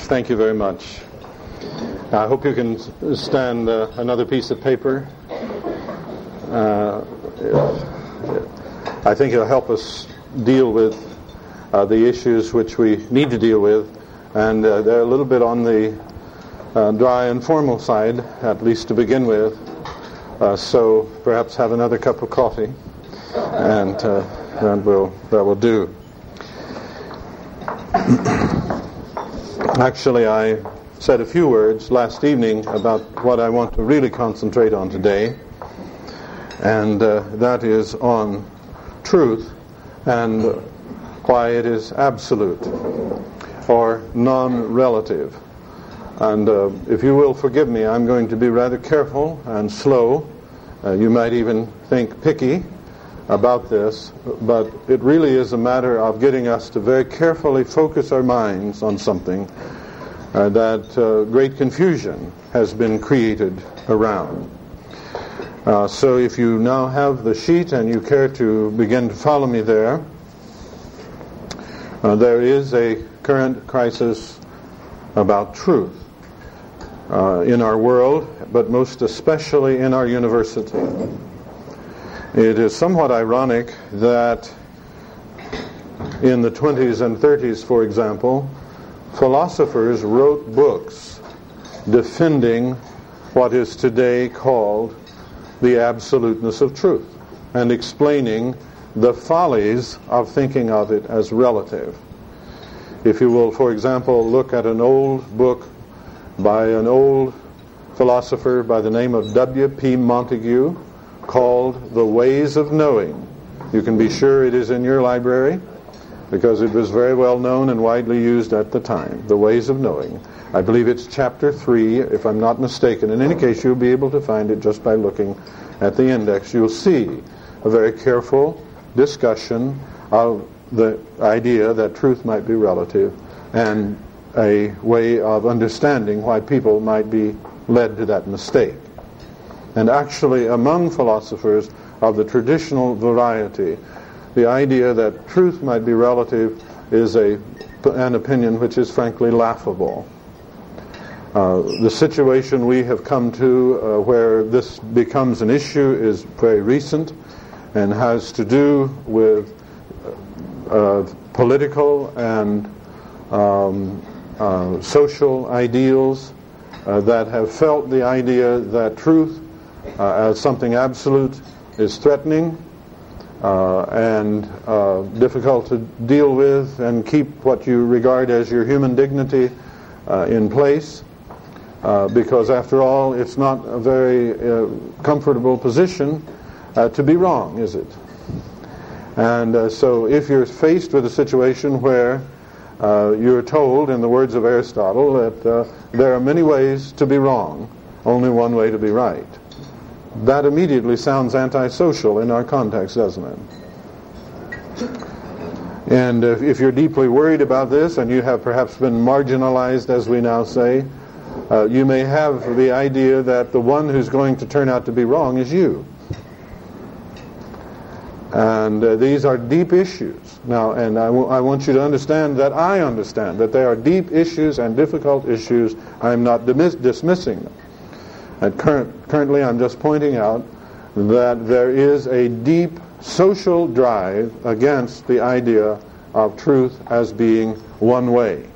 Thank you very much. I hope you can stand another piece of paper. I think it'll help us deal with the issues which we need to deal with, and they're a little bit on the dry and formal side, at least to begin with. So perhaps have another cup of coffee, and that will do. Actually, I said a few words last evening about what I want to really concentrate on today, and that is on truth and why it is absolute or non-relative. And if you will forgive me, I'm going to be rather careful and slow. You might even think picky about this, but it really is a matter of getting us to very carefully focus our minds on something that great confusion has been created around. So if you now have the sheet and you care to begin to follow me there, there is a current crisis about truth in our world, but most especially in our university. It is somewhat ironic that in the 20s and 30s, for example, philosophers wrote books defending what is today called the absoluteness of truth and explaining the follies of thinking of it as relative. If you will, for example, look at an old book by an old philosopher by the name of W.P. Montague called The Ways of Knowing. You can be sure it is in your library because it was very well known and widely used at the time. The Ways of Knowing. I believe it's chapter 3, if I'm not mistaken. In any case, you'll be able to find it just by looking at the index. You'll see a very careful discussion of the idea that truth might be relative and a way of understanding why people might be led to that mistake. And actually, among philosophers of the traditional variety, the idea that truth might be relative is an opinion which is frankly laughable. The situation we have come to where this becomes an issue is very recent and has to do with political and social ideals that have felt the idea that truth as something absolute is threatening and difficult to deal with and keep what you regard as your human dignity in place. Because after all, it's not a very comfortable position to be wrong, is it? And so if you're faced with a situation where you're told, in the words of Aristotle, that there are many ways to be wrong, only one way to be right, that immediately sounds antisocial in our context, doesn't it? And if you're deeply worried about this and you have perhaps been marginalized, as we now say, you may have the idea that the one who's going to turn out to be wrong is you. And these are deep issues. Now, and I want you to understand that I understand that they are deep issues and difficult issues. I'm not dismissing them. And currently I'm just pointing out that there is a deep social drive against the idea of truth as being one way.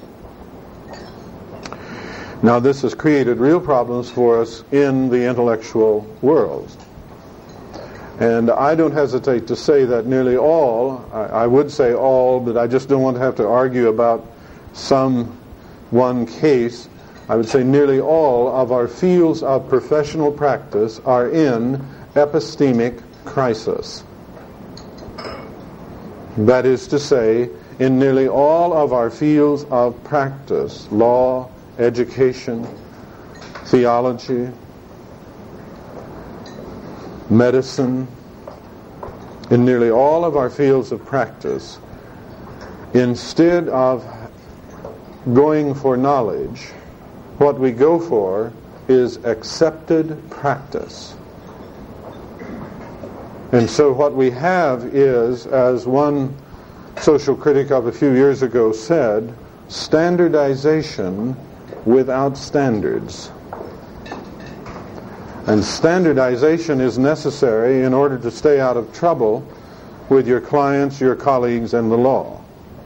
Now, this has created real problems for us in the intellectual world. And I don't hesitate to say that nearly all, I would say all, but I just don't want to have to argue about some one case. I would say nearly all of our fields of professional practice are in epistemic crisis. That is to say, in nearly all of our fields of practice, law, education, theology, medicine, in nearly all of our fields of practice, instead of going for knowledge, what we go for is accepted practice. And so what we have is, as one social critic of a few years ago said, standardization without standards. And standardization is necessary in order to stay out of trouble with your clients, your colleagues, and the law.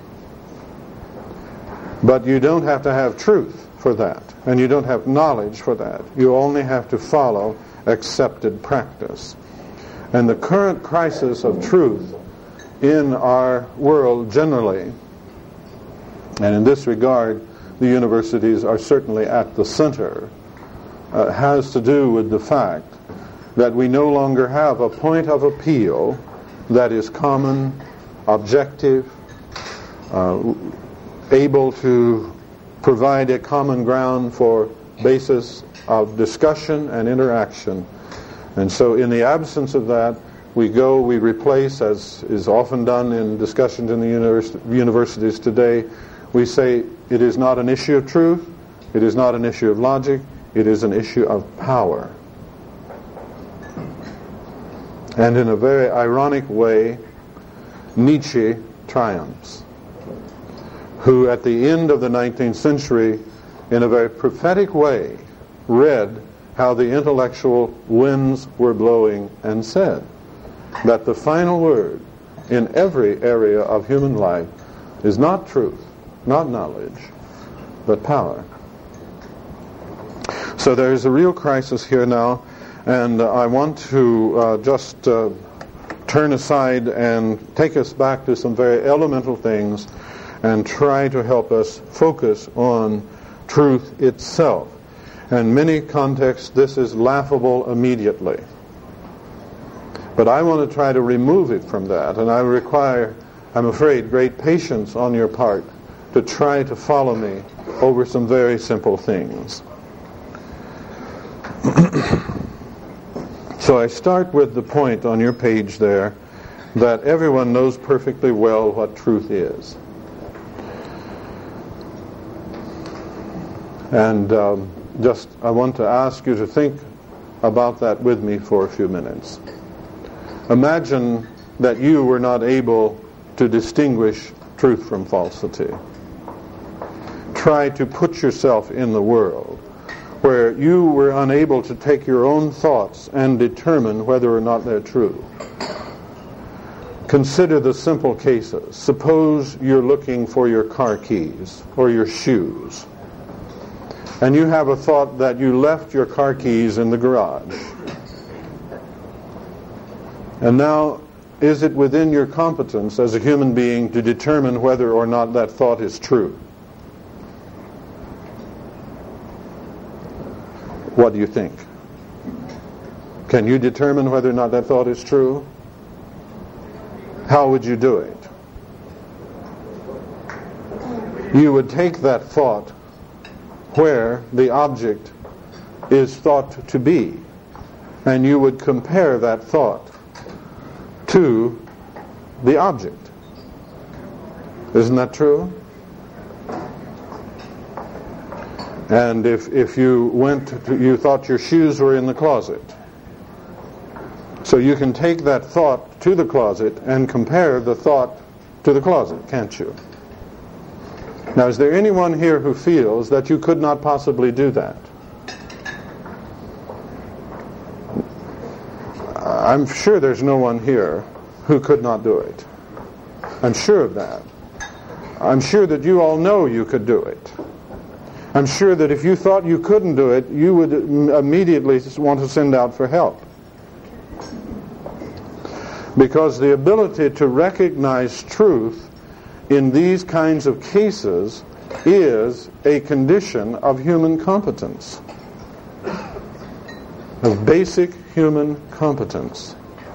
But you don't have to have truth for that, and you don't have knowledge for that. You only have to follow accepted practice. And the current crisis of truth in our world generally, and in this regard, the universities are certainly at the center, has to do with the fact that we no longer have a point of appeal that is common, objective, able to provide a common ground for basis of discussion and interaction. And so in the absence of that, we replace, as is often done in discussions in the universities today, we say it is not an issue of truth, it is not an issue of logic, it is an issue of power. And in a very ironic way, Nietzsche triumphs, who at the end of the 19th century, in a very prophetic way, read how the intellectual winds were blowing and said that the final word in every area of human life is not truth, not knowledge, but power. So there is a real crisis here now, and I want to just turn aside and take us back to some very elemental things and try to help us focus on truth itself. In many contexts, this is laughable immediately. But I want to try to remove it from that, and I require, I'm afraid, great patience on your part to try to follow me over some very simple things. So I start with the point on your page there that everyone knows perfectly well what truth is. And I want to ask you to think about that with me for a few minutes. Imagine that you were not able to distinguish truth from falsity. Try to put yourself in the world where you were unable to take your own thoughts and determine whether or not they're true. Consider the simple cases. Suppose you're looking for your car keys or your shoes, and you have a thought that you left your car keys in the garage. And now, is it within your competence as a human being to determine whether or not that thought is true? What do you think? Can you determine whether or not that thought is true? How would you do it? You would take that thought where the object is thought to be, and you would compare that thought to the object. Isn't that true? And if you thought your shoes were in the closet, so you can take that thought to the closet and compare the thought to the closet, can't you? Now, is there anyone here who feels that you could not possibly do that? I'm sure there's no one here who could not do it. I'm sure of that. I'm sure that you all know you could do it. I'm sure that if you thought you couldn't do it, you would immediately want to send out for help. Because the ability to recognize truth in these kinds of cases is a condition of human competence, of basic human competence.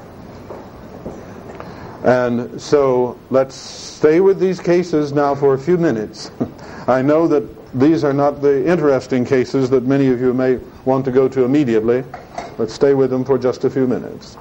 And so let's stay with these cases now for a few minutes. I know that these are not the interesting cases that many of you may want to go to immediately. Let's stay with them for just a few minutes.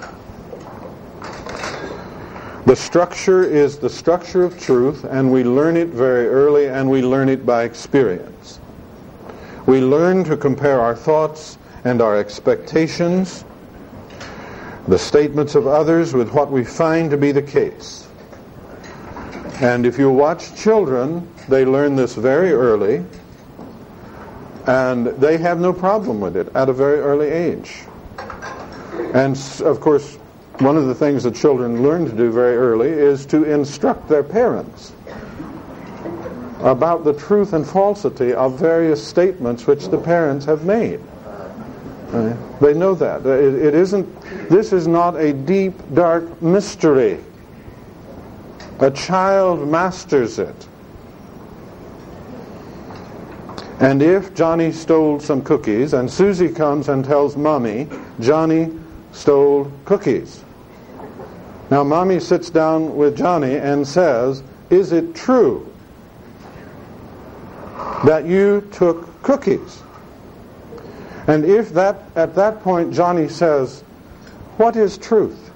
The structure is the structure of truth, and we learn it very early, and we learn it by experience. We learn to compare our thoughts and our expectations, the statements of others, with what we find to be the case. And if you watch children, they learn this very early, and they have no problem with it at a very early age. And of course, one of the things that children learn to do very early is to instruct their parents about the truth and falsity of various statements which the parents have made. They know that. This is not a deep, dark mystery. A child masters it. And if Johnny stole some cookies, and Susie comes and tells Mommy, Johnny stole cookies. Now Mommy sits down with Johnny and says, is it true that you took cookies? And if at that point Johnny says, what is truth?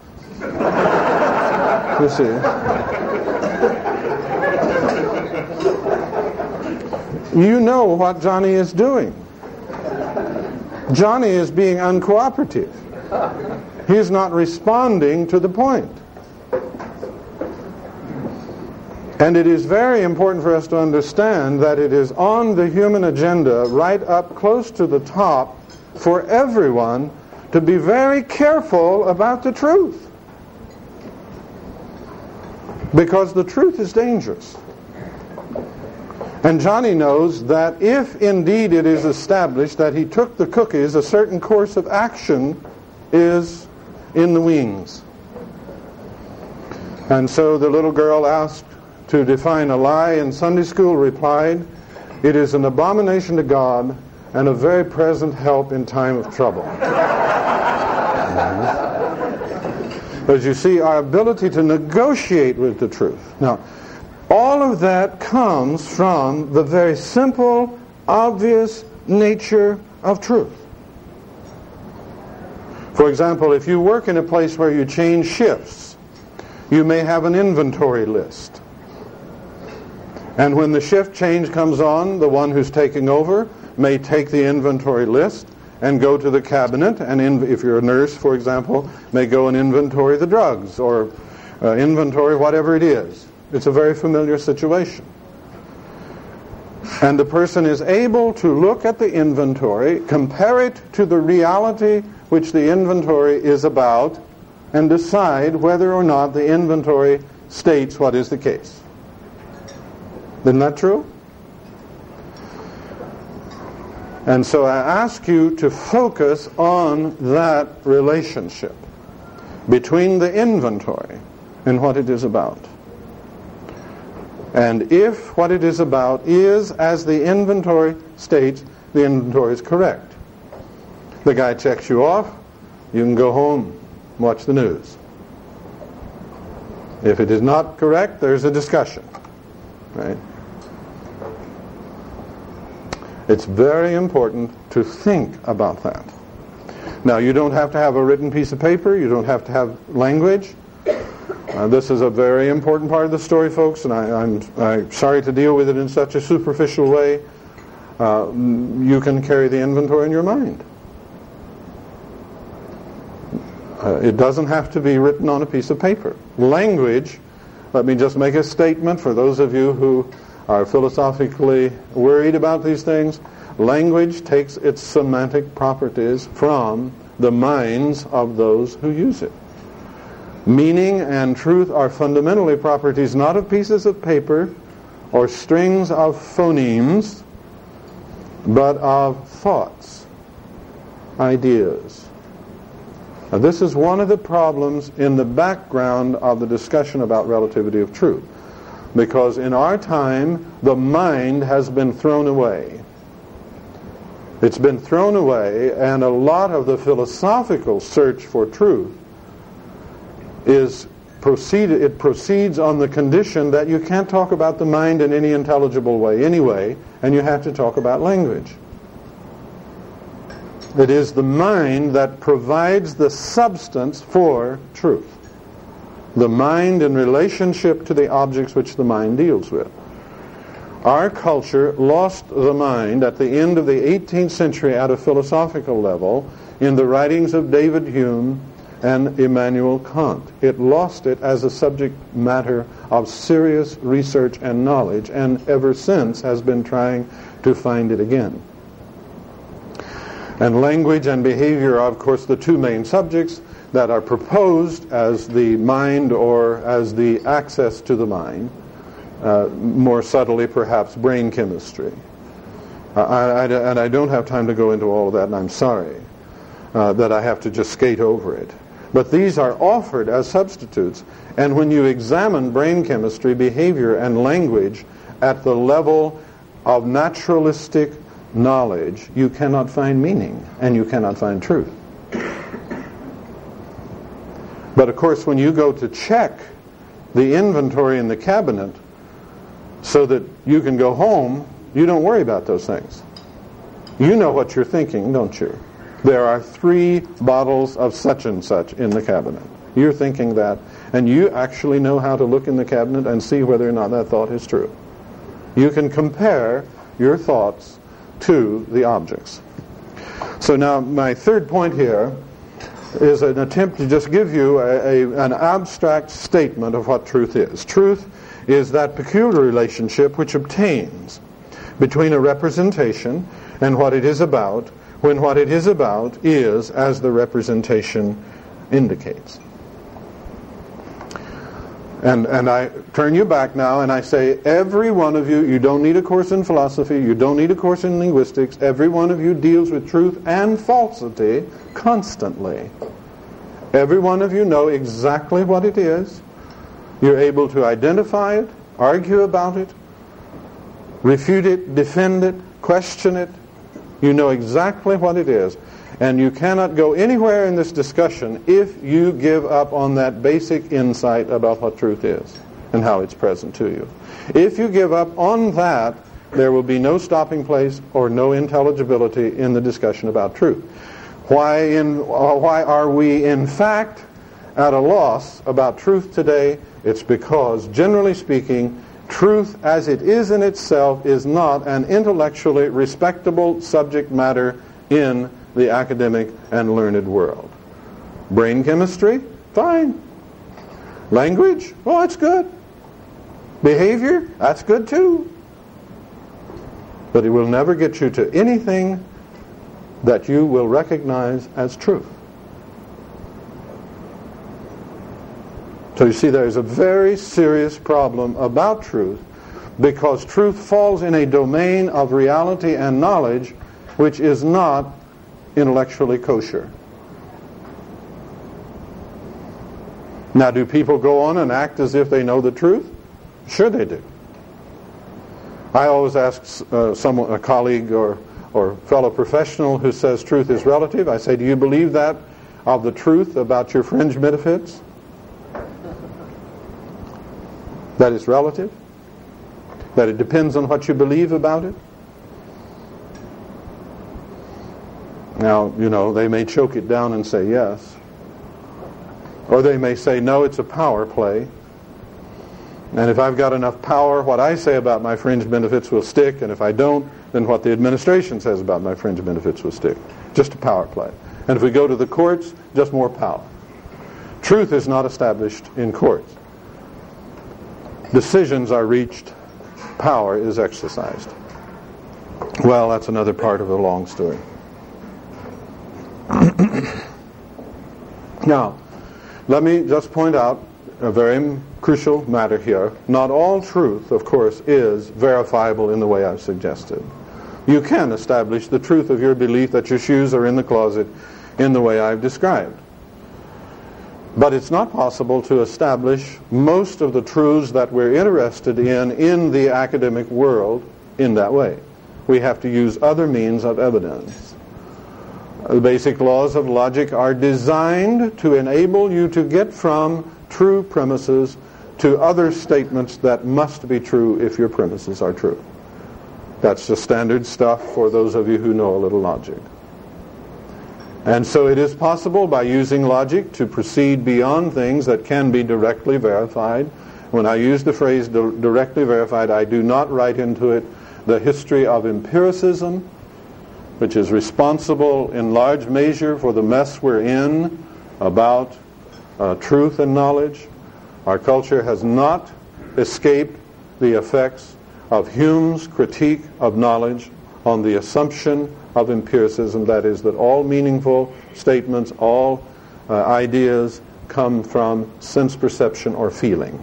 You see. You know what Johnny is doing. Johnny is being uncooperative. He's not responding to the point. And it is very important for us to understand that it is on the human agenda, right up close to the top, for everyone to be very careful about the truth. Because the truth is dangerous. And Johnny knows that if indeed it is established that he took the cookies, a certain course of action is in the wings. And so the little girl asked to define a lie in Sunday school replied, it is an abomination to God and a very present help in time of trouble. As you see, our ability to negotiate with the truth. Now, all of that comes from the very simple, obvious nature of truth. For example, if you work in a place where you change shifts, you may have an inventory list. And when the shift change comes on, the one who's taking over may take the inventory list and go to the cabinet, and if you're a nurse, for example, may go and inventory the drugs or inventory whatever it is. It's a very familiar situation. And the person is able to look at the inventory, compare it to the reality which the inventory is about, and decide whether or not the inventory states what is the case. Isn't that true? And so I ask you to focus on that relationship between the inventory and what it is about. And if what it is about is as the inventory states, the inventory is correct. The guy checks you off, you can go home, watch the news. If it is not correct, there's a discussion. Right? It's very important to think about that. Now, you don't have to have a written piece of paper. You don't have to have language. This is a very important part of the story, folks, and I'm sorry to deal with it in such a superficial way. You can carry the inventory in your mind. It doesn't have to be written on a piece of paper. Language, let me just make a statement for those of you who are philosophically worried about these things. Language takes its semantic properties from the minds of those who use it. Meaning and truth are fundamentally properties not of pieces of paper or strings of phonemes, but of thoughts, ideas. Now, this is one of the problems in the background of the discussion about relativity of truth. Because in our time, the mind has been thrown away. It's been thrown away, and a lot of the philosophical search for truth proceeds on the condition that you can't talk about the mind in any intelligible way anyway, and you have to talk about language. It is the mind that provides the substance for truth. The mind in relationship to the objects which the mind deals with. Our culture lost the mind at the end of the 18th century at a philosophical level in the writings of David Hume and Immanuel Kant. It lost it as a subject matter of serious research and knowledge, and ever since has been trying to find it again. And language and behavior are, of course, the two main subjects that are proposed as the mind, or as the access to the mind, more subtly perhaps brain chemistry. And I don't have time to go into all of that, and I'm sorry that I have to just skate over it. But these are offered as substitutes, and when you examine brain chemistry, behavior, and language at the level of naturalistic knowledge, you cannot find meaning, and you cannot find truth. But of course, when you go to check the inventory in the cabinet so that you can go home, you don't worry about those things. You know what you're thinking, don't you? There are 3 bottles of such and such in the cabinet. You're thinking that, and you actually know how to look in the cabinet and see whether or not that thought is true. You can compare your thoughts to the objects. So now my third point here is an attempt to just give you an abstract statement of what truth is. Truth is that peculiar relationship which obtains between a representation and what it is about, when what it is about is as the representation indicates. And I turn you back now and I say, every one of you, you don't need a course in philosophy, you don't need a course in linguistics, every one of you deals with truth and falsity constantly. Every one of you know exactly what it is. You're able to identify it, argue about it, refute it, defend it, question it. You know exactly what it is. And you cannot go anywhere in this discussion if you give up on that basic insight about what truth is and how it's present to you. If you give up on that, there will be no stopping place or no intelligibility in the discussion about truth. Why are we in fact at a loss about truth today? It's because, generally speaking, truth as it is in itself is not an intellectually respectable subject matter in the academic and learned world. Brain chemistry? Fine. Language? Well, that's good. Behavior? That's good too. But it will never get you to anything that you will recognize as truth. So you see, there is a very serious problem about truth, because truth falls in a domain of reality and knowledge which is not intellectually kosher. Now, do people go on and act as if they know the truth? Sure they do. I always ask a colleague or fellow professional who says truth is relative, I say, do you believe that of the truth about your fringe benefits? That it's relative? That it depends on what you believe about it? Now, you know, they may choke it down and say yes. Or they may say, no, it's a power play. And if I've got enough power, what I say about my fringe benefits will stick, and if I don't, then what the administration says about my fringe benefits will stick. Just a power play. And if we go to the courts, just more power. Truth is not established in courts. Decisions are reached, power is exercised. Well, that's another part of a long story. Now, let me just point out a very crucial matter here. Not all truth, of course, is verifiable in the way I've suggested. You can establish the truth of your belief that your shoes are in the closet in the way I've described. But it's not possible to establish most of the truths that we're interested in the academic world in that way. We have to use other means of evidence. The basic laws of logic are designed to enable you to get from true premises to other statements that must be true if your premises are true. That's the standard stuff for those of you who know a little logic. And so it is possible by using logic to proceed beyond things that can be directly verified. When I use the phrase directly verified, I do not write into it the history of empiricism, which is responsible in large measure for the mess we're in about truth and knowledge. Our culture has not escape the effects of Hume's critique of knowledge on the assumption of empiricism, that is, that all meaningful statements, all ideas come from sense perception or feeling.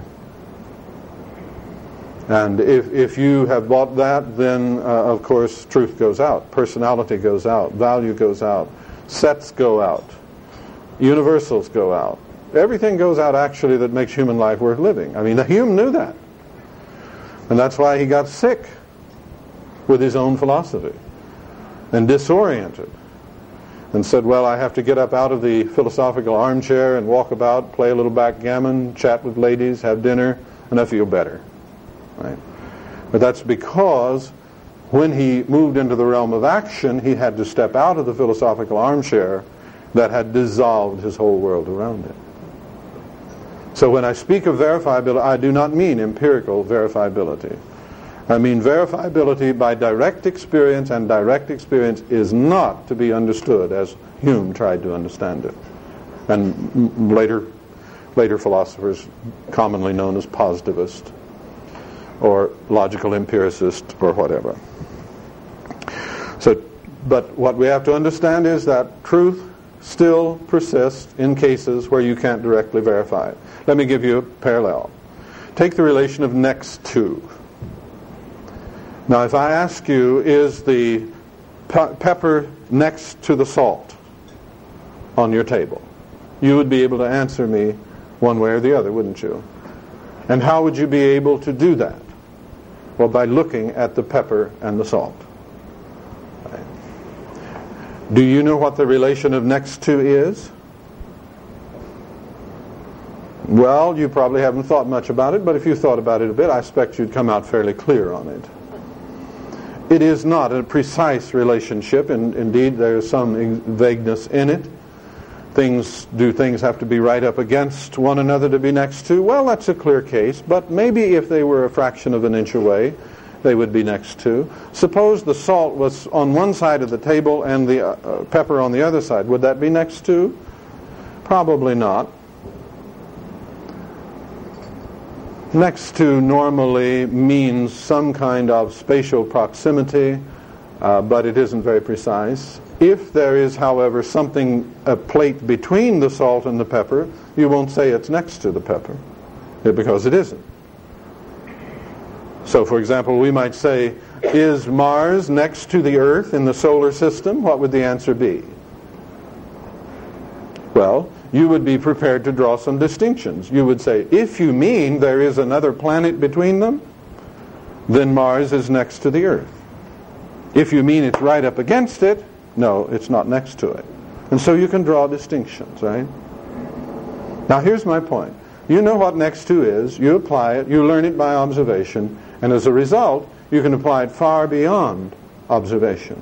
And if you have bought that, then of course truth goes out, personality goes out, value goes out, sets go out, universals go out. Everything goes out actually that makes human life worth living. I mean, Hume knew that. And that's why he got sick with his own philosophy and disoriented and said, well, I have to get up out of the philosophical armchair and walk about, play a little backgammon, chat with ladies, have dinner, and I feel better. Right? But that's because when he moved into the realm of action, he had to step out of the philosophical armchair that had dissolved his whole world around it. So when I speak of verifiability, I do not mean empirical verifiability. I mean verifiability by direct experience, and direct experience is not to be understood as Hume tried to understand it. And later philosophers commonly known as positivist or logical empiricist or whatever. So, but what we have to understand is that truth still persists in cases where you can't directly verify it. Let me give you a parallel. Take the relation of next to. Now, if I ask you, is the pepper next to the salt on your table? You would be able to answer me one way or the other, wouldn't you? And how would you be able to do that? Well, by looking at the pepper and the salt. Do you know what the relation of next to is? Well, you probably haven't thought much about it, but if you thought about it a bit, I expect you'd come out fairly clear on it. It is not a precise relationship, and indeed there is some vagueness in it. Things have to be right up against one another to be next to? Well, that's a clear case, but maybe if they were a fraction of an inch away, they would be next to. Suppose the salt was on one side of the table and the pepper on the other side. Would that be next to? Probably not. Next to normally means some kind of spatial proximity, but it isn't very precise. If there is, however, a plate between the salt and the pepper, you won't say it's next to the pepper, because it isn't. So, for example, we might say, is Mars next to the Earth in the solar system? What would the answer be? Well, you would be prepared to draw some distinctions. You would say, if you mean there is another planet between them, then Mars is next to the Earth. If you mean it's right up against it, no, it's not next to it. And so you can draw distinctions, right? Now here's my point. You know what next to is, you apply it, you learn it by observation, and as a result, you can apply it far beyond observation.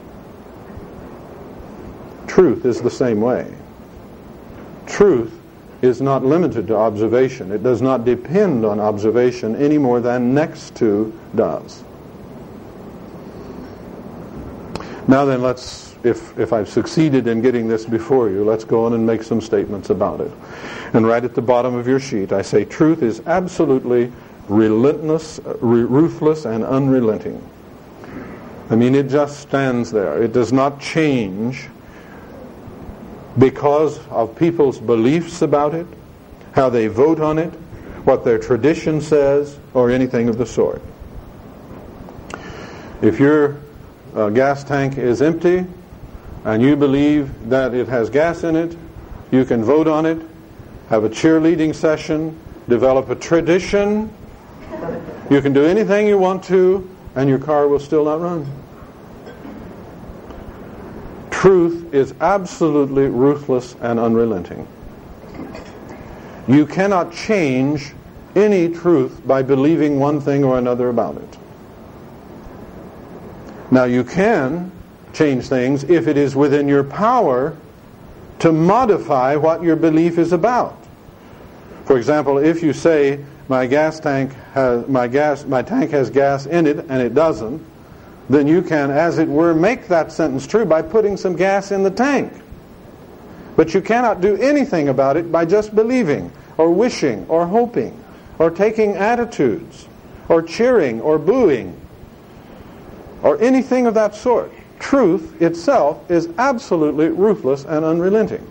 Truth is the same way. Truth is not limited to observation. It does not depend on observation any more than next to does. Now then, if I've succeeded in getting this before you, let's go on and make some statements about it. And right at the bottom of your sheet, I say truth is absolutely relentless, ruthless, and unrelenting. I mean, it just stands there. It does not change because of people's beliefs about it, how they vote on it, what their tradition says, or anything of the sort. If your gas tank is empty and you believe that it has gas in it, you can vote on it, have a cheerleading session, develop a tradition. You can do anything you want to, and your car will still not run. Truth is absolutely ruthless and unrelenting. You cannot change any truth by believing one thing or another about it. Now you can change things if it is within your power to modify what your belief is about. For example, if you say my tank has gas in it and it doesn't, then you can, as it were, make that sentence true by putting some gas in the tank. But you cannot do anything about it by just believing or wishing or hoping. or taking attitudes, or cheering, or booing, or anything of that sort. Truth itself is absolutely ruthless and unrelenting.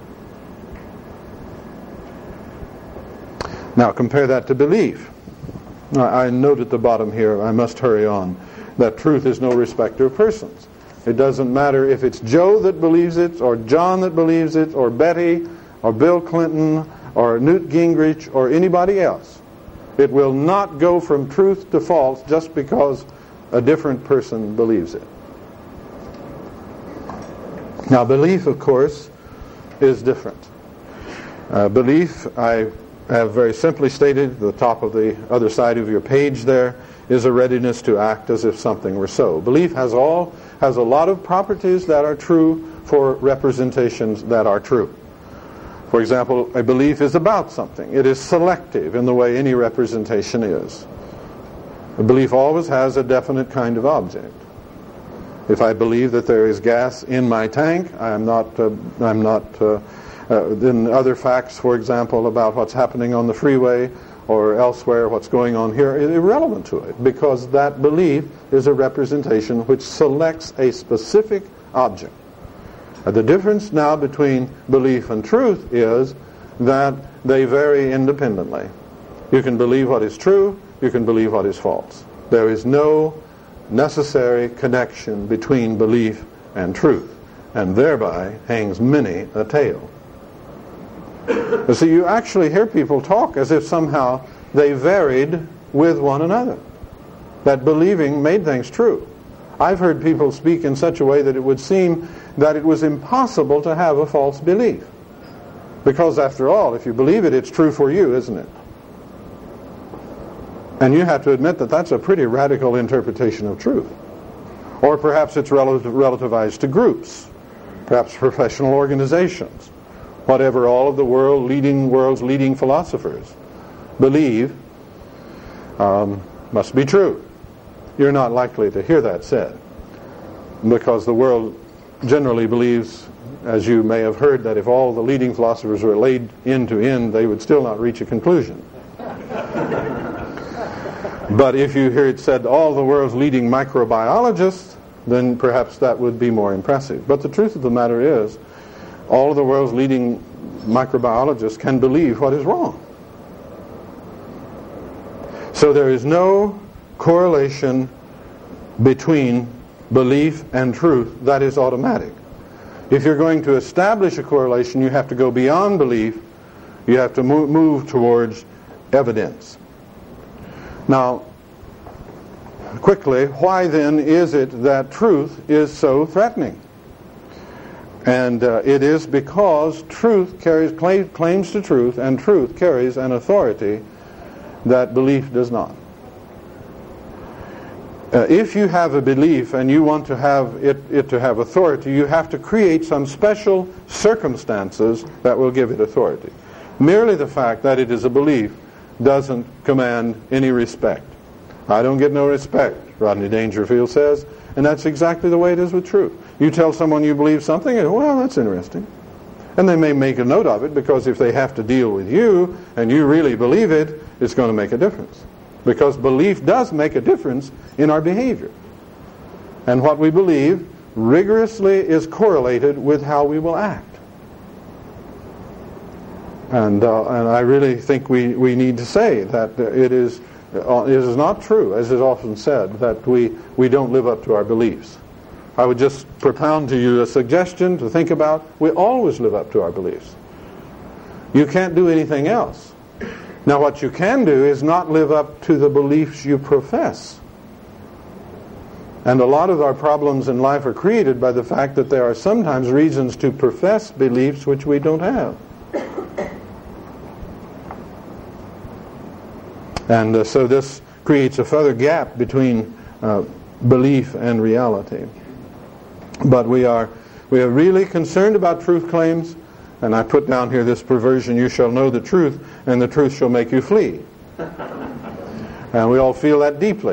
Now compare that to belief. I note at the bottom here, I must hurry on, that truth is no respecter of persons. It doesn't matter if it's Joe that believes it, or John that believes it, or Betty, or Bill Clinton, or Newt Gingrich, or anybody else. It will not go from truth to false just because a different person believes it. Now belief, of course, is different. Belief, I have very simply stated, the top of the other side of your page there, is a readiness to act as if something were so. Belief has a lot of properties that are true for representations that are true. For example, a belief is about something. It is selective in the way any representation is. A belief always has a definite kind of object. If I believe that there is gas in my tank, then other facts, for example, about what's happening on the freeway or elsewhere, what's going on here, is irrelevant to it, because that belief is a representation which selects a specific object. The difference now between belief and truth is that they vary independently. You can believe what is true, you can believe what is false. There is no necessary connection between belief and truth, and thereby hangs many a tale. You see, you actually hear people talk as if somehow they varied with one another, that believing made things true. I've heard people speak in such a way that it would seem that it was impossible to have a false belief. Because after all, if you believe it, it's true for you, isn't it? And you have to admit that that's a pretty radical interpretation of truth. Or perhaps it's relativized to groups, perhaps professional organizations, whatever all of the world's leading philosophers believe must be true. You're not likely to hear that said, because the world generally believes, as you may have heard, that if all the leading philosophers were laid end to end, they would still not reach a conclusion. But if you hear it said all the world's leading microbiologists, then perhaps that would be more impressive. But the truth of the matter is, all of the world's leading microbiologists can believe what is wrong. So there is no correlation between belief and truth that is automatic. If you're going to establish a correlation, you have to go beyond belief. You have to move towards evidence. Now, quickly, why then is it that truth is so threatening? And it is because truth carries claims to truth, and truth carries an authority that belief does not. If you have a belief and you want to have it to have authority, you have to create some special circumstances that will give it authority. Merely the fact that it is a belief doesn't command any respect. I don't get no respect, Rodney Dangerfield says, and that's exactly the way it is with truth. You tell someone you believe something, and well, that's interesting. And they may make a note of it, because if they have to deal with you and you really believe it, it's going to make a difference. Because belief does make a difference in our behavior. And what we believe rigorously is correlated with how we will act. And I really think we need to say that it is not true, as is often said, that we don't live up to our beliefs. I would just propound to you a suggestion to think about. We always live up to our beliefs. You can't do anything else. Now what you can do is not live up to the beliefs you profess. And a lot of our problems in life are created by the fact that there are sometimes reasons to profess beliefs which we don't have. And so this creates a further gap between belief and reality. But we are really concerned about truth claims, and I put down here this perversion: you shall know the truth, and the truth shall make you flee. And we all feel that deeply.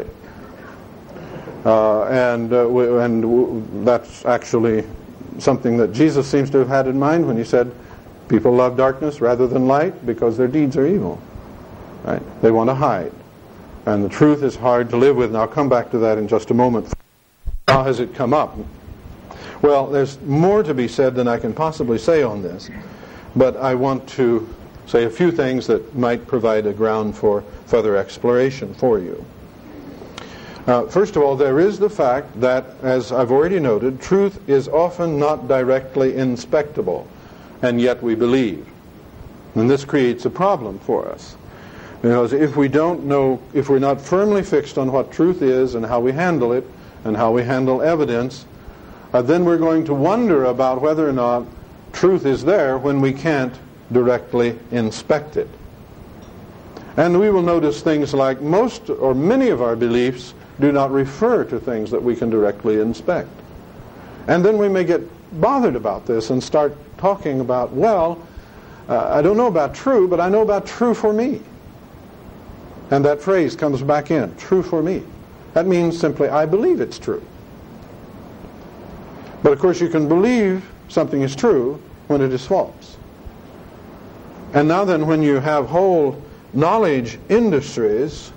And that's actually something that Jesus seems to have had in mind when he said, people love darkness rather than light because their deeds are evil. Right? They want to hide. And the truth is hard to live with, and I'll come back to that in just a moment. How has it come up? Well, there's more to be said than I can possibly say on this, but I want to say a few things that might provide a ground for further exploration for you. First of all, there is the fact that, as I've already noted, truth is often not directly inspectable, and yet we believe. And this creates a problem for us. Because if we don't know, if we're not firmly fixed on what truth is and how we handle it, and how we handle evidence, then we're going to wonder about whether or not truth is there when we can't directly inspect it. And we will notice things like most or many of our beliefs do not refer to things that we can directly inspect. And then we may get bothered about this and start talking about, well, I don't know about true, but I know about true for me. And that phrase comes back in, true for me. That means simply, I believe it's true. But of course you can believe something is true when it is false. And now then, when you have whole knowledge industries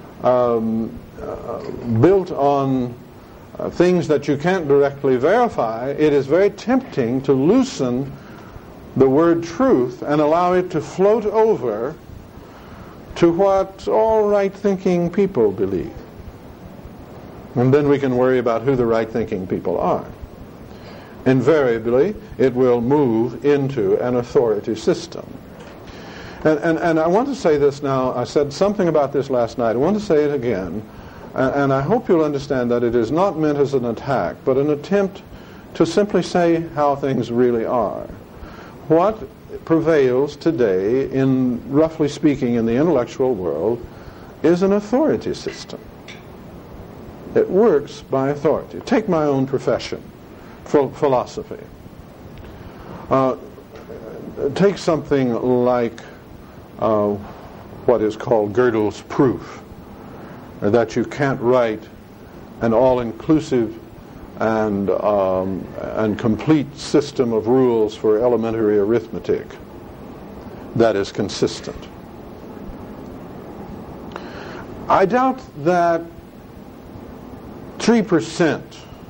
built on things that you can't directly verify, it is very tempting to loosen the word truth and allow it to float over to what all right-thinking people believe. And then we can worry about who the right-thinking people are. Invariably, it will move into an authority system. And I want to say this now. I said something about this last night. I want to say it again. And I hope you'll understand that it is not meant as an attack, but an attempt to simply say how things really are. What prevails today, in roughly speaking, in the intellectual world, is an authority system. It works by authority. Take my own profession, philosophy. Take something like what is called Gödel's proof, that you can't write an all-inclusive and complete system of rules for elementary arithmetic that is consistent. I doubt that 3%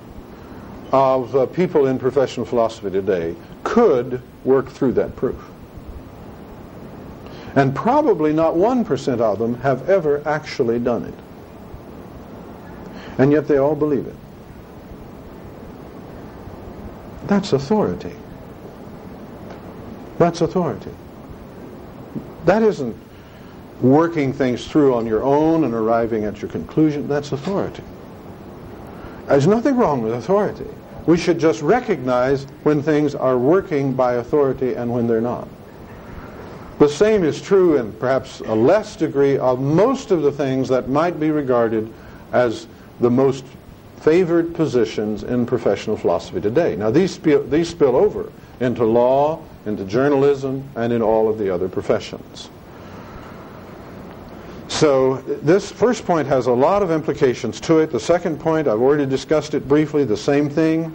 of people in professional philosophy today could work through that proof. And probably not 1% of them have ever actually done it. And yet they all believe it. That's authority. That's authority. That isn't working things through on your own and arriving at your conclusion. That's authority. There's nothing wrong with authority. We should just recognize when things are working by authority and when they're not. The same is true, in perhaps a less degree, of most of the things that might be regarded as the most favored positions in professional philosophy today. Now these spill over into law, into journalism, and in all of the other professions. So this first point has a lot of implications to it. The second point, I've already discussed it briefly, the same thing.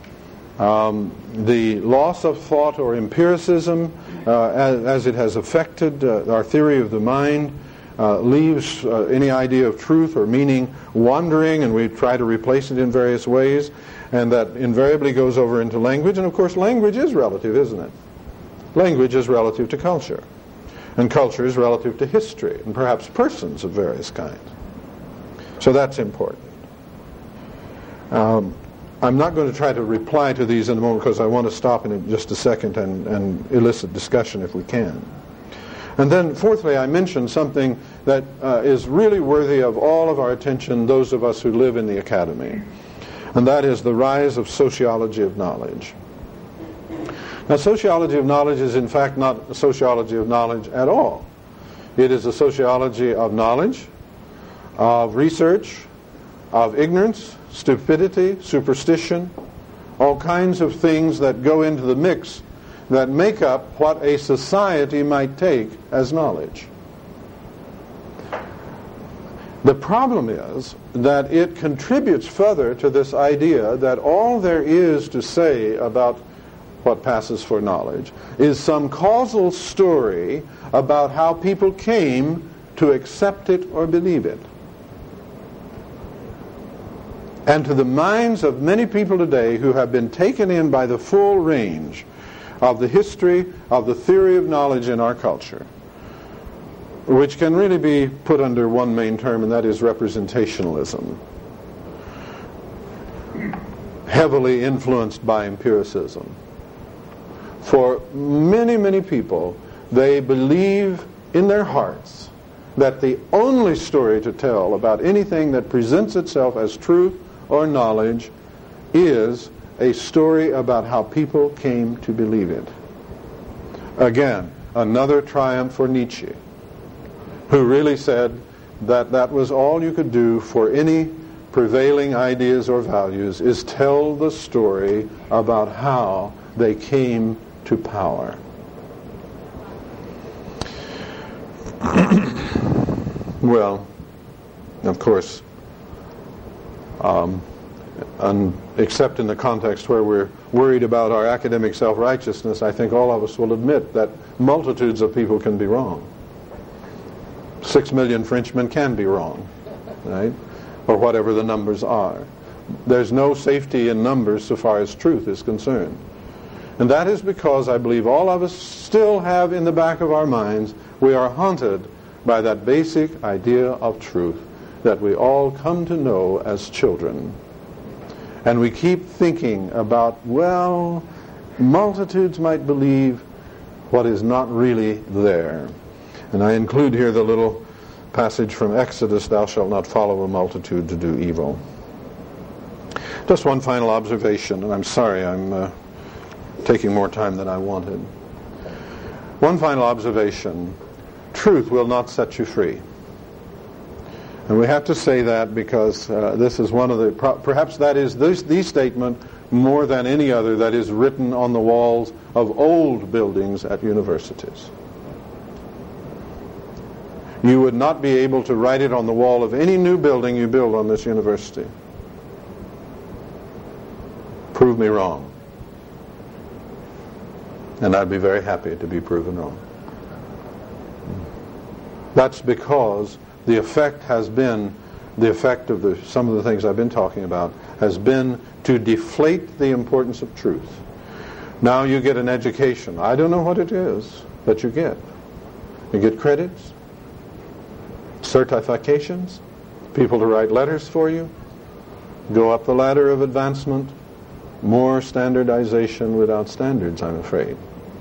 The loss of thought or empiricism as it has affected our theory of the mind leaves any idea of truth or meaning wandering, and we try to replace it in various ways, and that invariably goes over into language. And of course language is relative, isn't it? Language is relative to culture, and culture is relative to history and perhaps persons of various kinds. So that's important. I'm not going to try to reply to these in a moment because I want to stop in just a second and elicit discussion if we can. And then fourthly, I mentioned something that is really worthy of all of our attention, those of us who live in the academy, and that is the rise of sociology of knowledge. Now, sociology of knowledge is in fact not a sociology of knowledge at all. It is a sociology of knowledge, of research, of ignorance, stupidity, superstition, all kinds of things that go into the mix that make up what a society might take as knowledge. The problem is that it contributes further to this idea that all there is to say about what passes for knowledge is some causal story about how people came to accept it or believe it. And to the minds of many people today who have been taken in by the full range of the history of the theory of knowledge in our culture, which can really be put under one main term, and that is representationalism, heavily influenced by empiricism. For many, many people, they believe in their hearts that the only story to tell about anything that presents itself as truth or knowledge is a story about how people came to believe it. Again, another triumph for Nietzsche, who really said that that was all you could do for any prevailing ideas or values, is tell the story about how they came to power. Well, of course, except in the context where we're worried about our academic self-righteousness, I think all of us will admit that multitudes of people can be wrong. 6 million Frenchmen can be wrong, right? Or whatever the numbers are. There's no safety in numbers so far as truth is concerned. And that is because I believe all of us still have in the back of our minds, we are haunted by that basic idea of truth that we all come to know as children. And we keep thinking about, well, multitudes might believe what is not really there. And I include here the little passage from Exodus, thou shalt not follow a multitude to do evil. Just one final observation, and I'm sorry I'm taking more time than I wanted. One final observation. Truth will not set you free. And we have to say that because this is one of the, perhaps that is the statement more than any other that is written on the walls of old buildings at universities. You would not be able to write it on the wall of any new building you build on this university. Prove me wrong. And I'd be very happy to be proven wrong. That's because the effect has been, the effect of some of the things I've been talking about, has been to deflate the importance of truth. Now you get an education. I don't know what it is that you get. You get credits, certifications, people to write letters for you, go up the ladder of advancement, more standardization without standards, I'm afraid.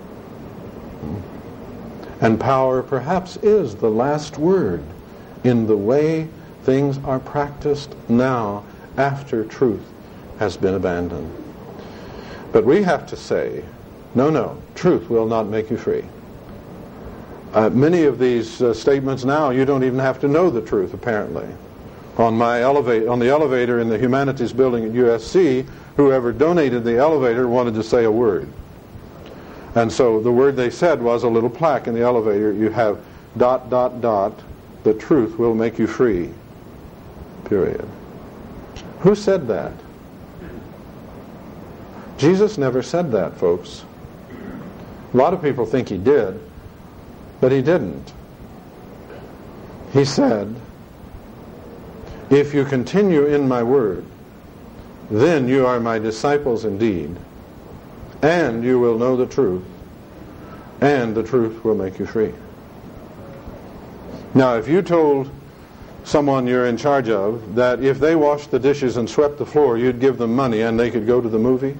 And power perhaps is the last word in the way things are practiced now after truth has been abandoned. But we have to say, no, truth will not make you free. Many of these statements now, you don't even have to know the truth, apparently. On the elevator in the humanities building at USC, whoever donated the elevator wanted to say a word. And so the word they said was a little plaque in the elevator. You have ... the truth will make you free. Period. Who said that? Jesus never said that, folks. A lot of people think he did, but he didn't. He said, if you continue in my word, then you are my disciples indeed, and you will know the truth, and the truth will make you free. Now, if you told someone you're in charge of that if they washed the dishes and swept the floor, you'd give them money and they could go to the movie,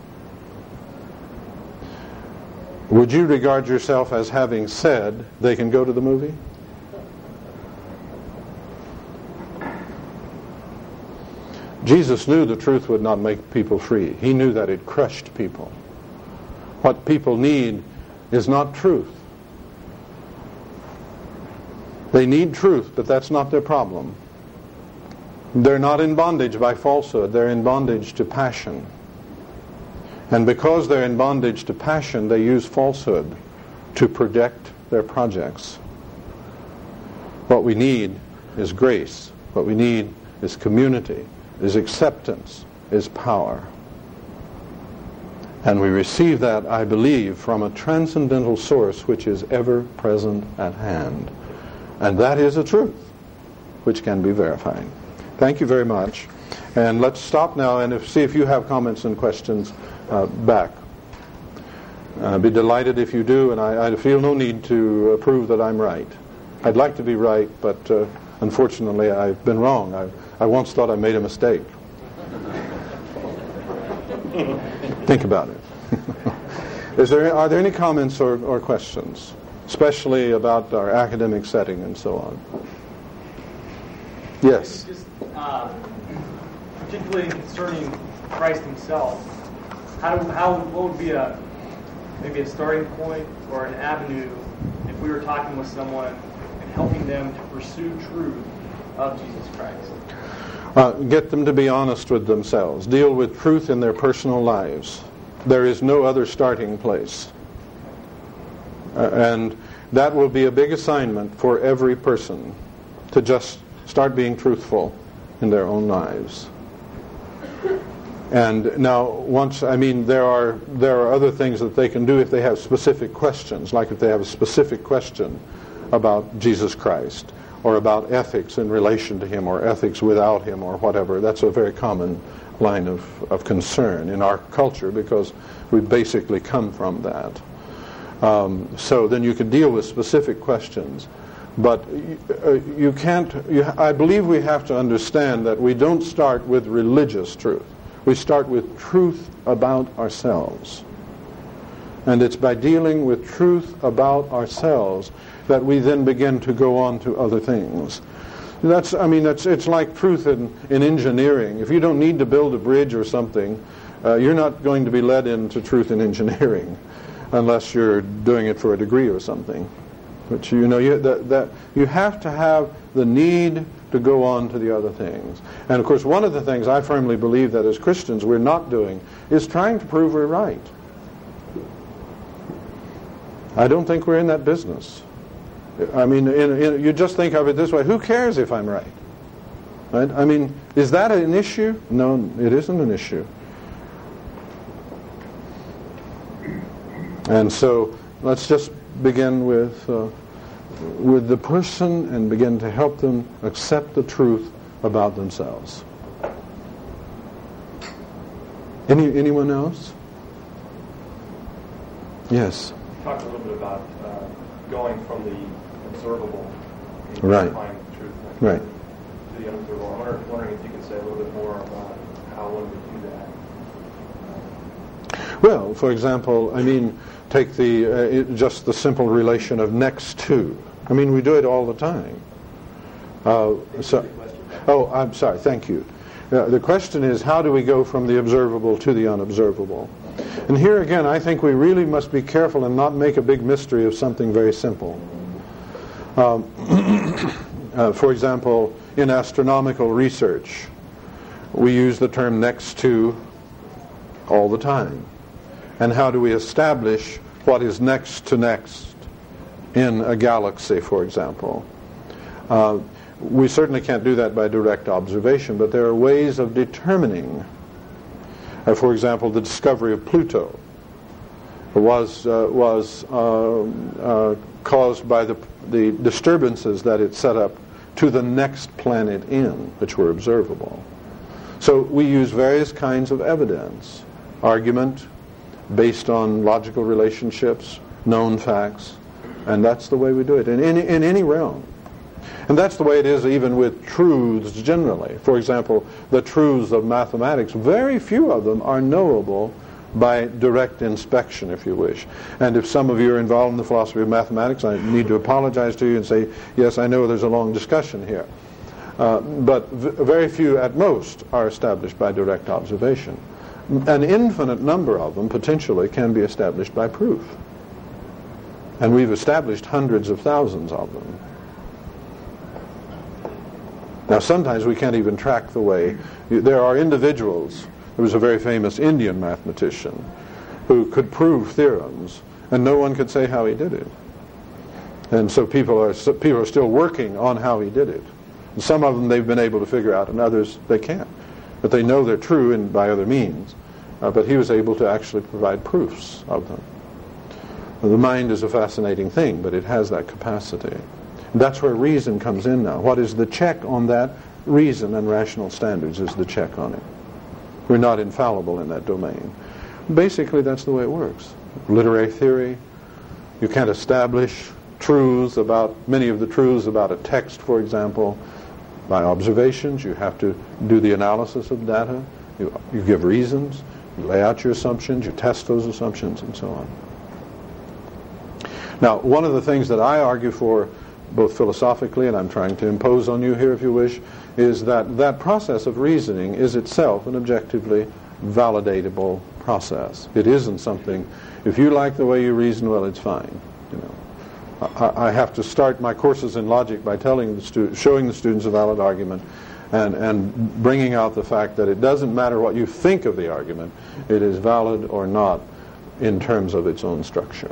would you regard yourself as having said they can go to the movie? Jesus knew the truth would not make people free. He knew that it crushed people. What people need is not truth. They need truth, but that's not their problem. They're not in bondage by falsehood. They're in bondage to passion. And because they're in bondage to passion, they use falsehood to protect their projects. What we need is grace. What we need is community, is acceptance, is power. And we receive that, I believe, from a transcendental source which is ever present at hand. And that is a truth which can be verified. Thank you very much. And let's stop now and see if you have comments and questions back. I'd be delighted if you do, and I feel no need to prove that I'm right. I'd like to be right, but unfortunately I've been wrong. I once thought I made a mistake. Think about it. Are there any comments or questions, especially about our academic setting and so on? Yes. Just, particularly concerning Christ Himself, what would be maybe a starting point or an avenue if we were talking with someone and helping them to pursue truth of Jesus Christ? Get them to be honest with themselves. Deal with truth in their personal lives. There is no other starting place. And that will be a big assignment for every person, to just start being truthful in their own lives. And now, there are other things that they can do if they have specific questions, like if they have a specific question about Jesus Christ, or about ethics in relation to Him, or ethics without Him, or whatever. That's a very common line of concern in our culture, because we basically come from that. So then you can deal with specific questions. But you can't. I believe we have to understand that we don't start with religious truth. We start with truth about ourselves. And it's by dealing with truth about ourselves that we then begin to go on to other things. It's like truth in engineering. If you don't need to build a bridge or something, you're not going to be led into truth in engineering unless you're doing it for a degree or something. But you have to have the need to go on to the other things. And of course, one of the things I firmly believe that as Christians we're not doing is trying to prove we're right. I don't think we're in that business. You just think of it this way: who cares if I'm right? Right? Is that an issue? No, it isn't an issue. And so let's just begin with the person and begin to help them accept the truth about themselves. Anyone else? Yes. Talk a little bit about going from the observable, right, find the truth, right, to the unobservable. I'm wondering if you could say a little bit more about how one would do that. Well, for example, take just the simple relation of next to. We do it all the time. I'm sorry. Thank you. The question is, how do we go from the observable to the unobservable? And here again, I think we really must be careful and not make a big mystery of something very simple. For example, in astronomical research, we use the term next to all the time. And how do we establish what is next to next in a galaxy, for example? We certainly can't do that by direct observation, but there are ways of determining. For example, the discovery of Pluto was caused by the disturbances that it set up to the next planet in, which were observable. So we use various kinds of evidence, argument based on logical relationships, known facts, and that's the way we do it in any realm. And that's the way it is even with truths generally. For example, the truths of mathematics, very few of them are knowable by direct inspection, if you wish. And if some of you are involved in the philosophy of mathematics, I need to apologize to you and say, yes, I know there's a long discussion here. But very few at most are established by direct observation. An infinite number of them potentially can be established by proof. And we've established hundreds of thousands of them. Now sometimes we can't even track the way. There are individuals. There was a very famous Indian mathematician who could prove theorems, and no one could say how he did it. And so people are still working on how he did it. And some of them they've been able to figure out, and others they can't. But they know they're true and by other means. But he was able to actually provide proofs of them. The mind is a fascinating thing, but it has that capacity. That's where reason comes in now. What is the check on that? Reason and rational standards is the check on it. We're not infallible in that domain. Basically, that's the way it works. Literary theory, you can't establish truths about, many of the truths about a text, for example, by observations. You have to do the analysis of data. You give reasons. You lay out your assumptions. You test those assumptions, and so on. Now, one of the things that I argue for, both philosophically, and I'm trying to impose on you here if you wish, is that that process of reasoning is itself an objectively validatable process. It isn't something, if you like the way you reason, well, it's fine. You know, I have to start my courses in logic by showing the students a valid argument and bringing out the fact that it doesn't matter what you think of the argument, it is valid or not in terms of its own structure.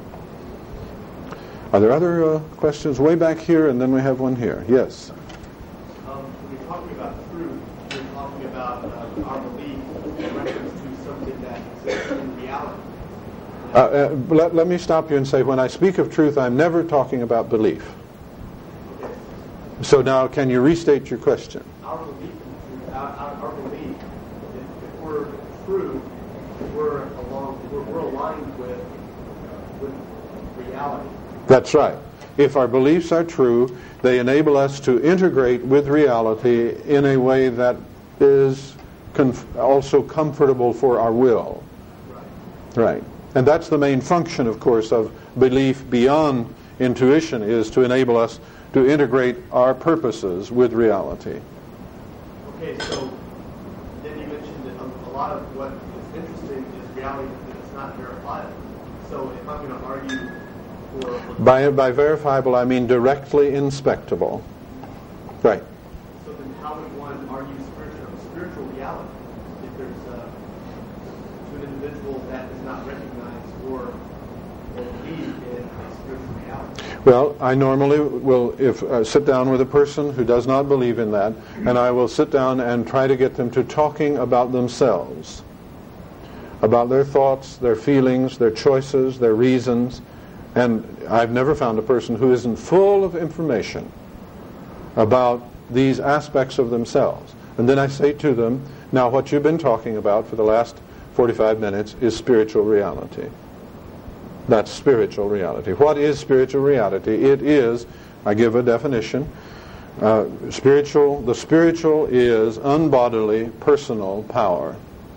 Are there other questions? Way back here, and then we have one here. Yes? When you're talking about truth, you're talking about our belief in reference to something that exists in reality. Let me stop you and say, when I speak of truth, I'm never talking about belief. Okay. So now, can you restate your question? Our belief in truth, our belief, if we're true, we're aligned with reality. That's right. If our beliefs are true, they enable us to integrate with reality in a way that is also comfortable for our will. Right. And that's the main function, of course, of belief beyond intuition, is to enable us to integrate our purposes with reality. Okay, so then you mentioned that a lot of what is interesting is reality that it's not verifiable. So if I'm going to argue By verifiable, I mean directly inspectable. Right. So then how would one argue spiritual reality if there's to an individual that does not recognize or believe in a spiritual reality? Well, I normally will sit down with a person who does not believe in that, and I will sit down and try to get them to talking about themselves, about their thoughts, their feelings, their choices, their reasons. And I've never found a person who isn't full of information about these aspects of themselves. And then I say to them, now what you've been talking about for the last 45 minutes is spiritual reality. That's spiritual reality. What is spiritual reality? It is, I give a definition, the spiritual is unbodily personal power.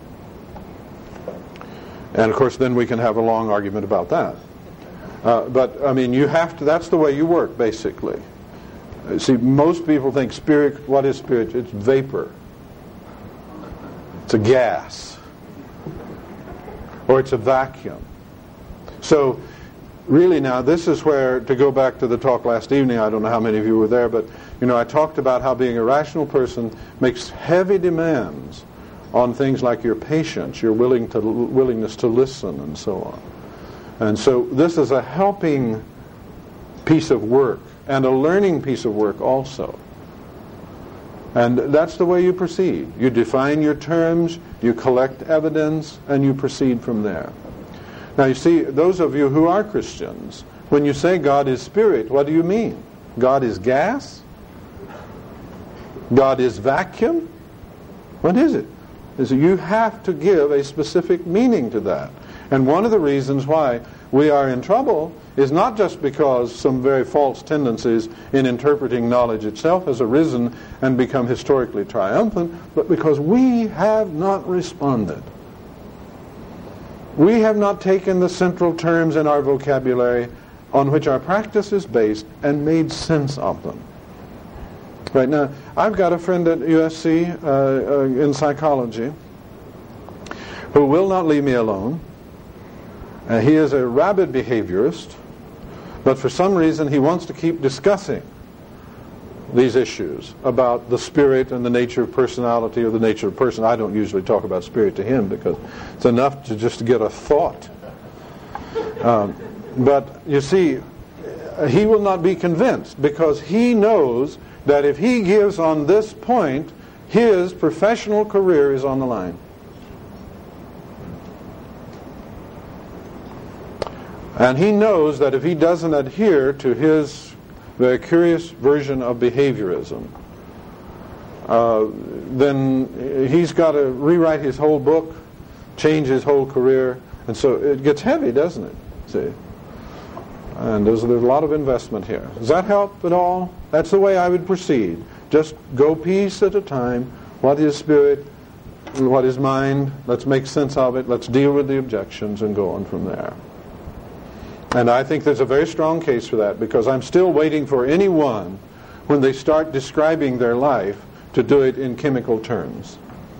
And of course then we can have a long argument about that. But, I mean, you have to, that's the way you work, basically. See, most people think spirit, what is spirit? It's vapor. It's a gas. Or it's a vacuum. So, really now, this is where, to go back to the talk last evening, I don't know how many of you were there, but, you know, I talked about how being a rational person makes heavy demands on things like your patience, your willingness to listen, and so on. And so this is a helping piece of work and a learning piece of work also. And that's the way you proceed. You define your terms, you collect evidence, and you proceed from there. Now you see, those of you who are Christians, when you say God is spirit, what do you mean? God is gas? God is vacuum? What is it? You have to give a specific meaning to that. And one of the reasons why we are in trouble is not just because some very false tendencies in interpreting knowledge itself has arisen and become historically triumphant, but because we have not responded. We have not taken the central terms in our vocabulary on which our practice is based and made sense of them. Right now, I've got a friend at USC in psychology who will not leave me alone. He is a rabid behaviorist, but for some reason he wants to keep discussing these issues about the spirit and the nature of personality or the nature of person. I don't usually talk about spirit to him because it's enough to just get a thought. But you see, he will not be convinced because he knows that if he gives on this point, his professional career is on the line. And he knows that if he doesn't adhere to his very curious version of behaviorism, then he's got to rewrite his whole book, change his whole career, and so it gets heavy, doesn't it? See? And there's a lot of investment here. Does that help at all? That's the way I would proceed. Just go piece at a time. What is spirit? What is mind? Let's make sense of it. Let's deal with the objections and go on from there. And I think there's a very strong case for that, because I'm still waiting for anyone, when they start describing their life, to do it in chemical terms.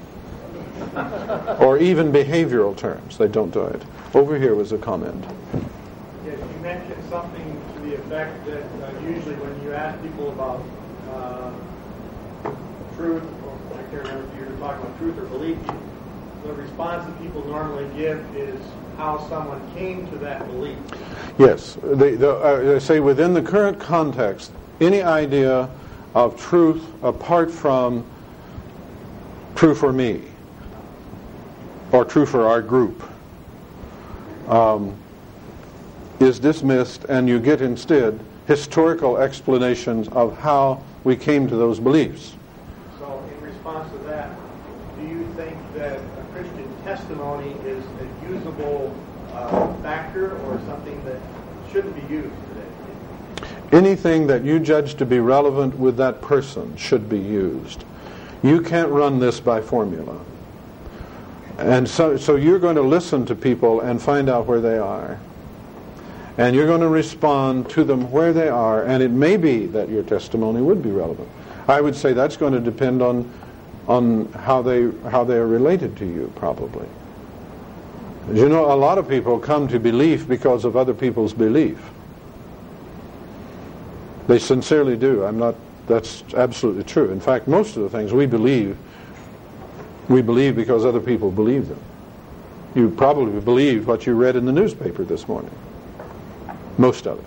Or even behavioral terms. They don't do it. Over here was a comment. Yes, you mentioned something to the effect that usually when you ask people about truth, or I can't remember if you were talking about truth or belief, the response that people normally give is how someone came to that belief. Yes. They say within the current context, any idea of truth apart from true for me or true for our group is dismissed, and you get instead historical explanations of how we came to those beliefs. So in response to that, do you think that a Christian testimony is a usable factor or something that shouldn't be used today? Anything that you judge to be relevant with that person should be used. You can't run this by formula. And so you're going to listen to people and find out where they are. And you're going to respond to them where they are, and it may be that your testimony would be relevant. I would say that's going to depend on how they are related to you, probably. As you know, a lot of people come to belief because of other people's belief. They sincerely do. That's absolutely true. In fact, most of the things we believe because other people believe them. You probably believed what you read in the newspaper this morning. Most of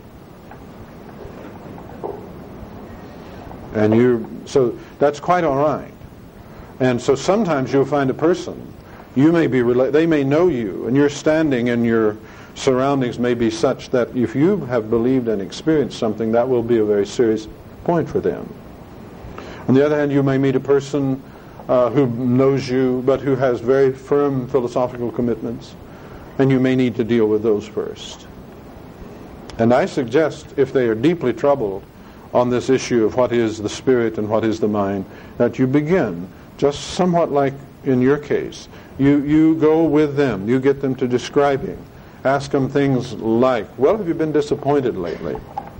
it. So that's quite all right. And so sometimes you'll find a person, they may know you, and your standing and your surroundings may be such that if you have believed and experienced something, that will be a very serious point for them. On the other hand, you may meet a person who knows you, but who has very firm philosophical commitments, and you may need to deal with those first. And I suggest, if they are deeply troubled on this issue of what is the spirit and what is the mind, that you begin, just somewhat like in your case, you go with them, you get them to describing. Ask them things like, well, have you been disappointed lately?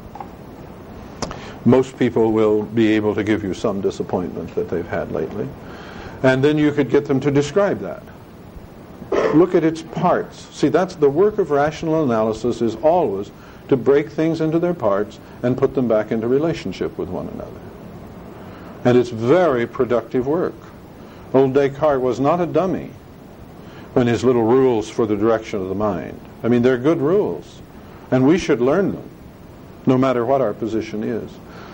Most people will be able to give you some disappointment that they've had lately. And then you could get them to describe that. Look at its parts. See, that's the work of rational analysis, is always to break things into their parts and put them back into relationship with one another. And it's very productive work. Old Descartes was not a dummy when his little rules for the direction of the mind. I mean, they're good rules, and we should learn them, no matter what our position is.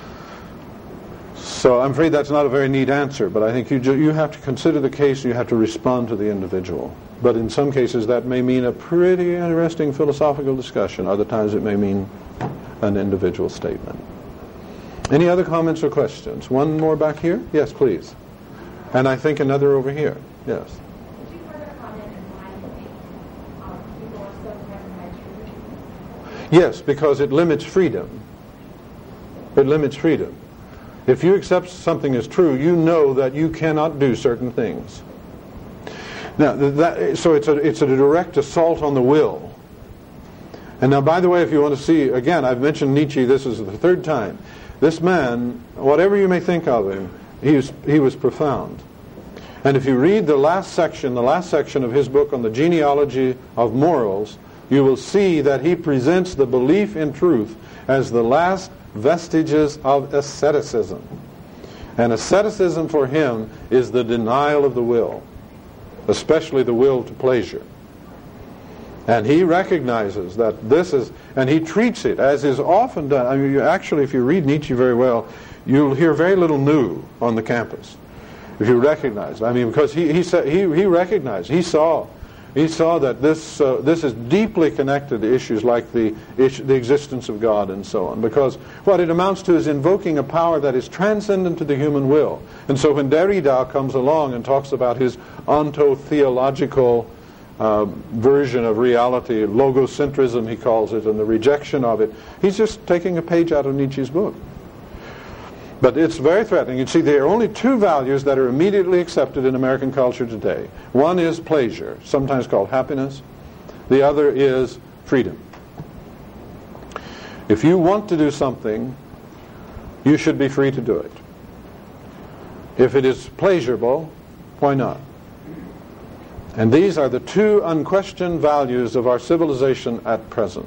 So I'm afraid that's not a very neat answer, but I think you have to consider the case, you have to respond to the individual. But in some cases that may mean a pretty interesting philosophical discussion. Other times it may mean an individual statement. Any other comments or questions? One more back here? Yes, please. And I think another over here. Yes. Could you further comment on why you think people are so threatened by truth? Yes, because it limits freedom. It limits freedom. If you accept something as true, you know that you cannot do certain things. Now, so it's a direct assault on the will. And now, by the way, if you want to see, again, I've mentioned Nietzsche, this is the third time. This man, whatever you may think of him, he was profound. And if you read the last section of his book on the genealogy of morals, you will see that he presents the belief in truth as the last vestiges of asceticism. And asceticism for him is the denial of the will, especially the will to pleasure. And he recognizes that this is, and he treats it as is often done. I mean, actually, if you read Nietzsche very well, you'll hear very little new on the campus. If you recognize, I mean, because he recognized, he saw He saw that this is deeply connected to issues like the existence of God and so on, because what it amounts to is invoking a power that is transcendent to the human will. And so when Derrida comes along and talks about his ontotheological version of reality, logocentrism he calls it, and the rejection of it, he's just taking a page out of Nietzsche's book. But it's very threatening. You see, there are only two values that are immediately accepted in American culture today. One is pleasure, sometimes called happiness. The other is freedom. If you want to do something, you should be free to do it. If it is pleasurable, why not? And these are the two unquestioned values of our civilization at present.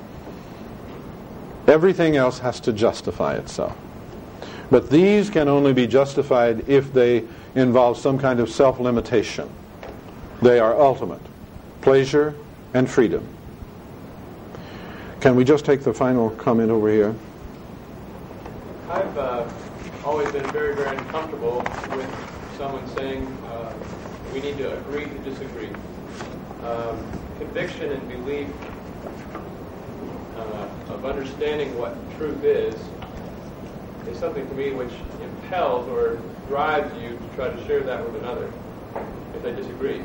Everything else has to justify itself. But these can only be justified if they involve some kind of self-limitation. They are ultimate. Pleasure and freedom. Can we just take the final comment over here? I've always been very, very uncomfortable with someone saying we need to agree to disagree. Conviction and belief of understanding what truth is something to me which impels or drives you to try to share that with another if they disagree.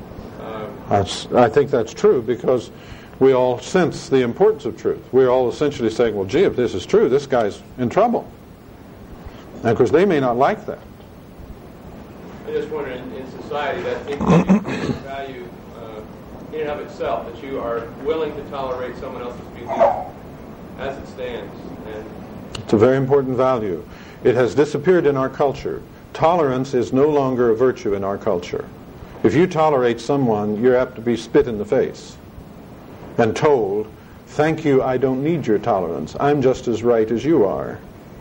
I think that's true, because we all sense the importance of truth. We're all essentially saying, well, gee, if this is true, this guy's in trouble. And of course, they may not like that. I just wonder, in society, that inconvenience value in and of itself, that you are willing to tolerate someone else's belief as it stands. And it's a very important value. It has disappeared in our culture. Tolerance is no longer a virtue in our culture. If you tolerate someone, you're apt to be spit in the face and told, thank you, I don't need your tolerance. I'm just as right as you are.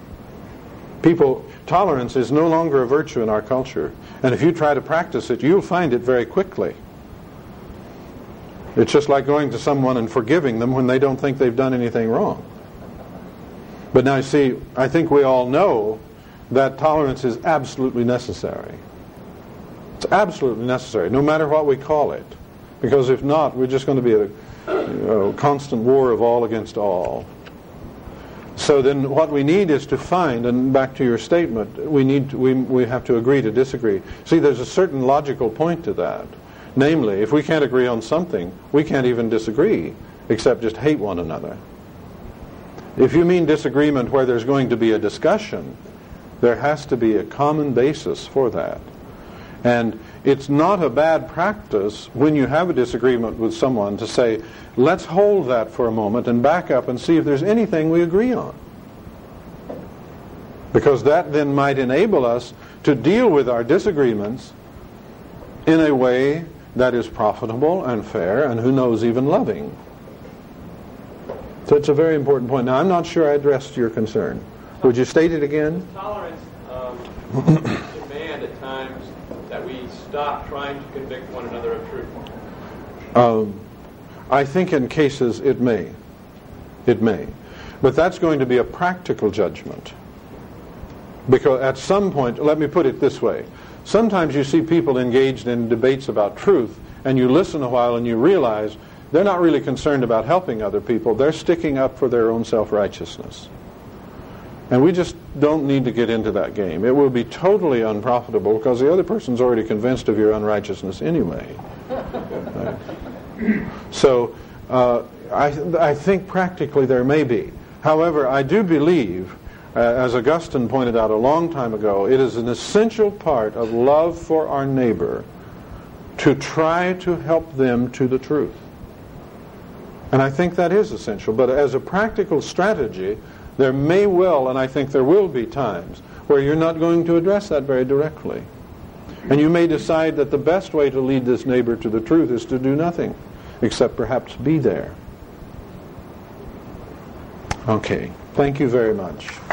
Tolerance is no longer a virtue in our culture. And if you try to practice it, you'll find it very quickly. It's just like going to someone and forgiving them when they don't think they've done anything wrong. But now, see, I think we all know that tolerance is absolutely necessary. It's absolutely necessary, no matter what we call it. Because if not, we're just going to be at a constant war of all against all. So then what we need is to find, and back to your statement, we have to agree to disagree. See, there's a certain logical point to that. Namely, if we can't agree on something, we can't even disagree, except just hate one another. If you mean disagreement where there's going to be a discussion, there has to be a common basis for that. And it's not a bad practice when you have a disagreement with someone to say, let's hold that for a moment and back up and see if there's anything we agree on. Because that then might enable us to deal with our disagreements in a way that is profitable and fair and, who knows, even loving. So it's a very important point. Now, I'm not sure I addressed your concern. Would you state it again? Tolerance demand at times that we stop trying to convict one another of truth. I think in cases it may. It may. But that's going to be a practical judgment. Because at some point, let me put it this way. Sometimes you see people engaged in debates about truth, and you listen a while and you realize they're not really concerned about helping other people. They're sticking up for their own self-righteousness. And we just don't need to get into that game. It will be totally unprofitable because the other person's already convinced of your unrighteousness anyway. So I think practically there may be. However, I do believe, as Augustine pointed out a long time ago, it is an essential part of love for our neighbor to try to help them to the truth. And I think that is essential. But as a practical strategy, there may well, and I think there will be times, where you're not going to address that very directly. And you may decide that the best way to lead this neighbor to the truth is to do nothing, except perhaps be there. Okay. Thank you very much.